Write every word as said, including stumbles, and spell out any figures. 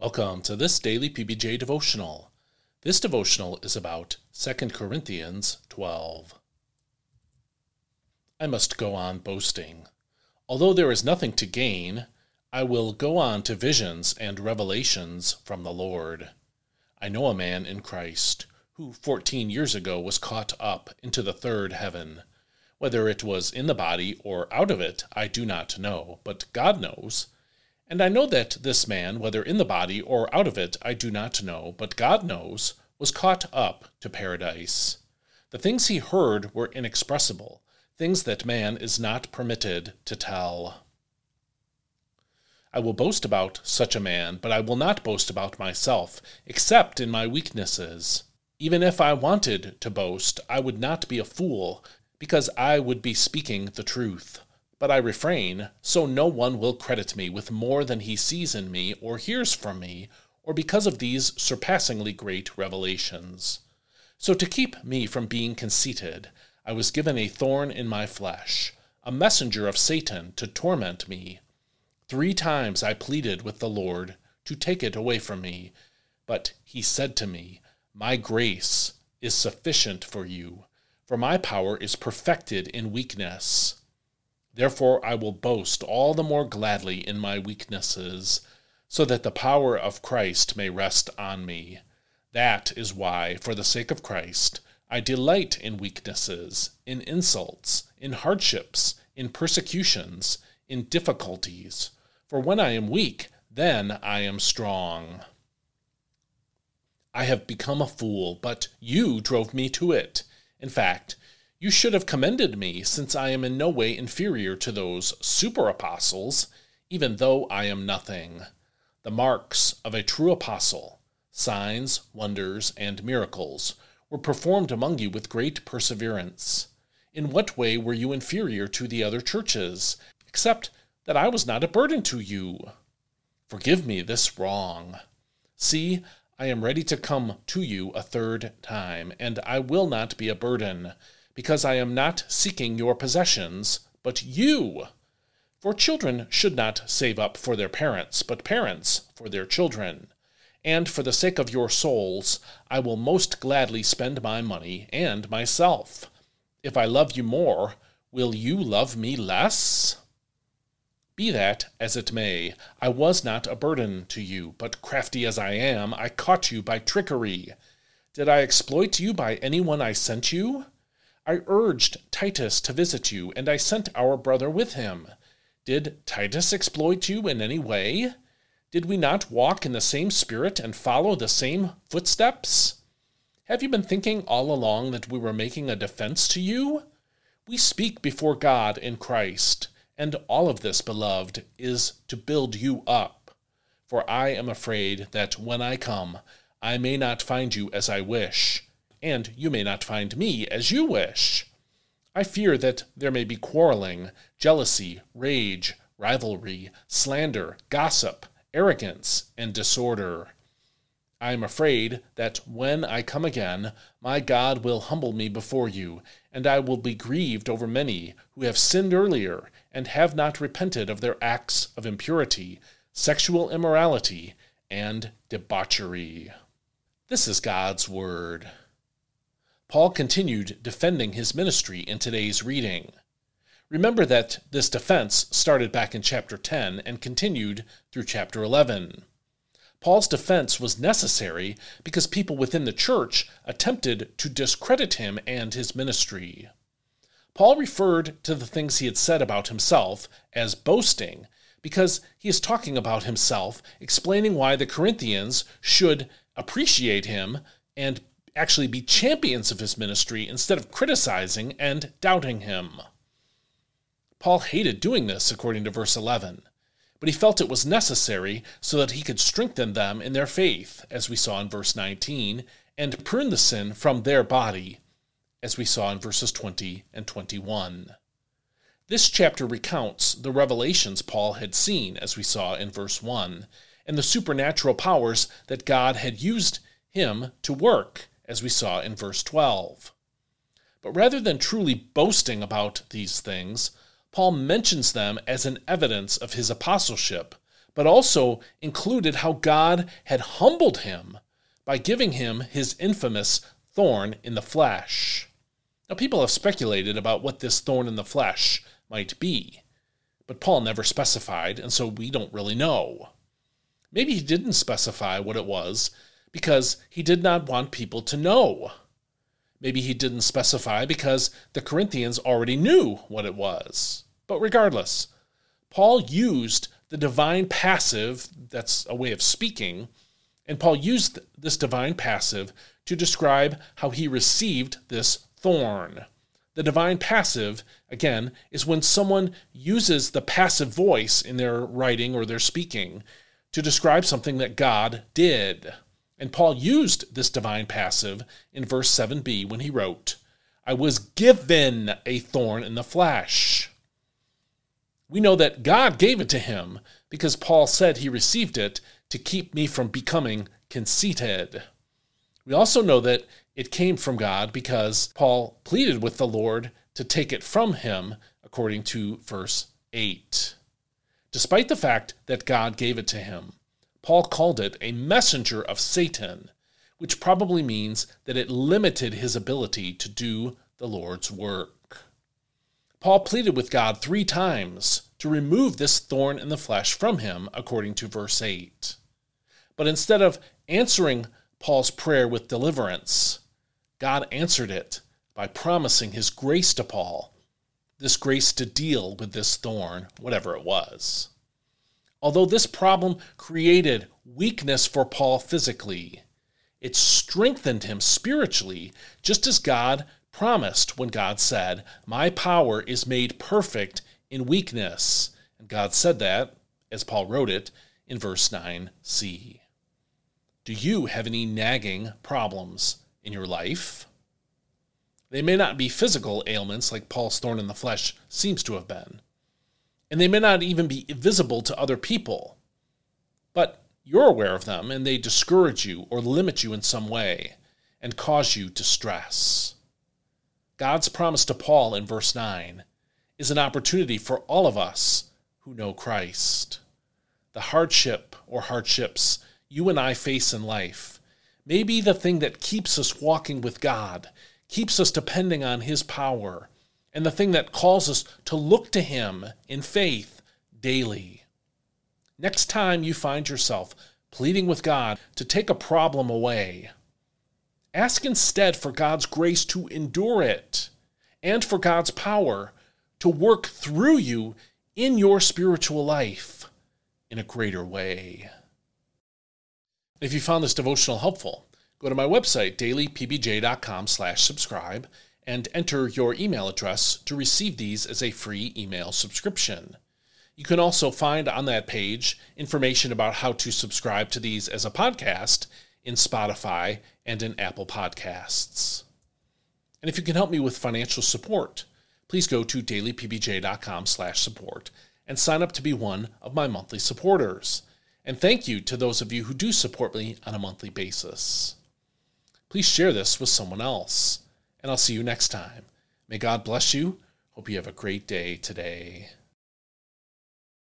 Welcome to this daily P B J devotional. This devotional is about Second Corinthians twelve. I must go on boasting. Although there is nothing to gain, I will go on to visions and revelations from the Lord. I know a man in Christ who fourteen years ago was caught up into the third heaven. Whether it was in the body or out of it, I do not know, but God knows. And I know that this man, whether in the body or out of it, I do not know, but God knows, was caught up to paradise. The things he heard were inexpressible, things that man is not permitted to tell. I will boast about such a man, but I will not boast about myself, except in my weaknesses. Even if I wanted to boast, I would not be a fool, because I would be speaking the truth. But I refrain, so no one will credit me with more than he sees in me or hears from me, or because of these surpassingly great revelations. So to keep me from being conceited, I was given a thorn in my flesh, a messenger of Satan to torment me. Three times I pleaded with the Lord to take it away from me, but he said to me, "My grace is sufficient for you, for my power is perfected in weakness." Therefore I will boast all the more gladly in my weaknesses, so that the power of Christ may rest on me. That is why, for the sake of Christ, I delight in weaknesses, in insults, in hardships, in persecutions, in difficulties. For when I am weak, then I am strong. I have become a fool, but you drove me to it. In fact, you should have commended me, since I am in no way inferior to those super-apostles, even though I am nothing. The marks of a true apostle, signs, wonders, and miracles, were performed among you with great perseverance. In what way were you inferior to the other churches, except that I was not a burden to you? Forgive me this wrong. See, I am ready to come to you a third time, and I will not be a burden, because I am not seeking your possessions, but you. For children should not save up for their parents, but parents for their children. And for the sake of your souls, I will most gladly spend my money and myself. If I love you more, will you love me less? Be that as it may, I was not a burden to you, but crafty as I am, I caught you by trickery. Did I exploit you by anyone I sent you? I urged Titus to visit you, and I sent our brother with him. Did Titus exploit you in any way? Did we not walk in the same spirit and follow the same footsteps? Have you been thinking all along that we were making a defense to you? We speak before God in Christ, and all of this, beloved, is to build you up. For I am afraid that when I come, I may not find you as I wish, and you may not find me as you wish. I fear that there may be quarreling, jealousy, rage, rivalry, slander, gossip, arrogance, and disorder. I am afraid that when I come again, my God will humble me before you, and I will be grieved over many who have sinned earlier and have not repented of their acts of impurity, sexual immorality, and debauchery. This is God's word. Paul continued defending his ministry in today's reading. Remember that this defense started back in chapter ten and continued through chapter eleven. Paul's defense was necessary because people within the church attempted to discredit him and his ministry. Paul referred to the things he had said about himself as boasting because he is talking about himself, explaining why the Corinthians should appreciate him and actually be champions of his ministry instead of criticizing and doubting him. Paul hated doing this, according to verse eleven, but he felt it was necessary so that he could strengthen them in their faith, as we saw in verse nineteen, and prune the sin from their body, as we saw in verses twenty and twenty-one. This chapter recounts the revelations Paul had seen, as we saw in verse one, and the supernatural powers that God had used him to work, as we saw in verse twelve. But rather than truly boasting about these things, Paul mentions them as an evidence of his apostleship but also included how God had humbled him by giving him his infamous thorn in the flesh. Now, people have speculated about what this thorn in the flesh might be, but Paul never specified, and so we don't really know. Maybe he didn't specify what it was because he did not want people to know. Maybe he didn't specify because the Corinthians already knew what it was. But regardless, Paul used the divine passive, that's a way of speaking, and Paul used this divine passive to describe how he received this thorn. The divine passive, again, is when someone uses the passive voice in their writing or their speaking to describe something that God did. And Paul used this divine passive in verse seven b when he wrote, I was given a thorn in the flesh. We know that God gave it to him because Paul said he received it to keep me from becoming conceited. We also know that it came from God because Paul pleaded with the Lord to take it from him, according to verse eight. Despite the fact that God gave it to him, Paul called it a messenger of Satan, which probably means that it limited his ability to do the Lord's work. Paul pleaded with God three times to remove this thorn in the flesh from him, according to verse eight. But instead of answering Paul's prayer with deliverance, God answered it by promising his grace to Paul, this grace to deal with this thorn, whatever it was. Although this problem created weakness for Paul physically, it strengthened him spiritually, just as God promised when God said, my power is made perfect in weakness. And God said that, as Paul wrote it, in verse nine c. Do you have any nagging problems in your life? They may not be physical ailments like Paul's thorn in the flesh seems to have been, and they may not even be visible to other people, but you're aware of them and they discourage you or limit you in some way and cause you to stress. God's promise to Paul in verse nine is an opportunity for all of us who know Christ. The hardship or hardships you and I face in life may be the thing that keeps us walking with God, keeps us depending on his power, and the thing that calls us to look to him in faith daily. Next time you find yourself pleading with God to take a problem away, ask instead for God's grace to endure it and for God's power to work through you in your spiritual life in a greater way. If you found this devotional helpful, go to my website, daily p b j dot com slash subscribe, and enter your email address to receive these as a free email subscription. You can also find on that page information about how to subscribe to these as a podcast in Spotify and in Apple Podcasts. And if you can help me with financial support, please go to daily p b j dot com slash support and sign up to be one of my monthly supporters. And thank you to those of you who do support me on a monthly basis. Please share this with someone else, and I'll see you next time. May God bless you. Hope you have a great day today.